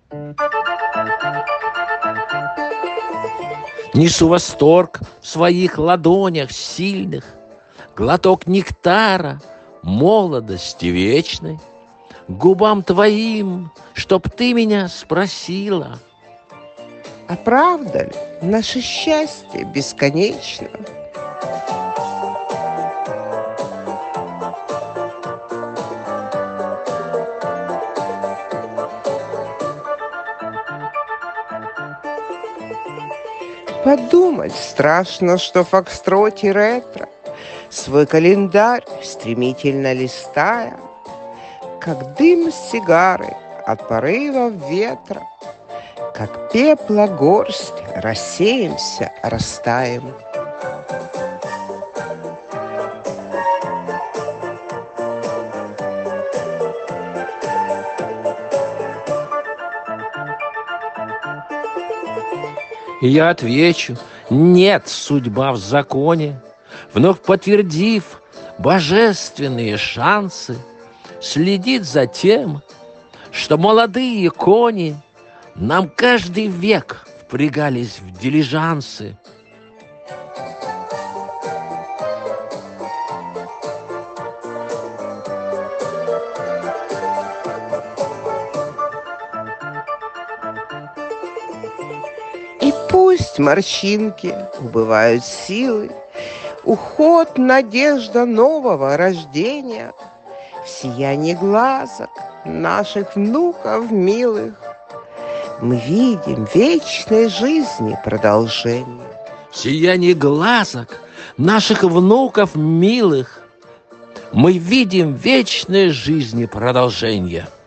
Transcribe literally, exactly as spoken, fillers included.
Несу восторг в своих ладонях сильных, глоток нектара молодости вечной, к губам твоим, чтоб ты меня спросила: а правда ли наше счастье бесконечно? Подумать страшно, что в фокстроте ретро, свой календарь стремительно листая, как дым сигары от порывов ветра, как пепла горсть, рассеемся, растаем. И я отвечу: нет, судьба в законе, вновь подтвердив божественные шансы, следит за тем, что молодые кони нам каждый век впрягались в дилижансы. И пусть морщинки убывают силы, уход, надежда нового рождения, в сиянии глазок наших внуков милых мы видим вечной жизни продолжение. В сиянии глазок наших внуков милых мы видим вечной жизни продолжение.